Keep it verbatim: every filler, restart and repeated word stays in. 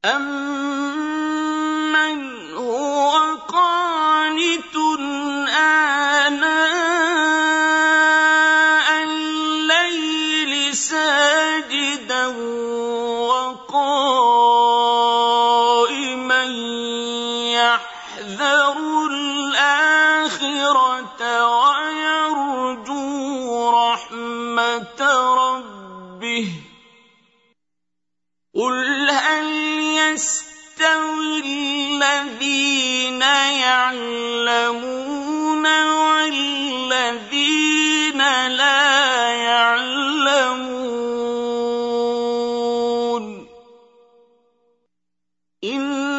أَمَّنْ هُوَ قَانِتٌ آنَاءَ اللَّيْلِ سَاجِدًا وَقَائِمًا يَحْذَرُ الْآخِرَةَ وَيَرْجُو رَحْمَةَ رَبِّهِ ۗ قُلْ هَلْ يَسْتَوِي الَّذِينَ يَعْلَمُونَ وَالَّذِينَ لَا يَعْلَمُونَ ۗ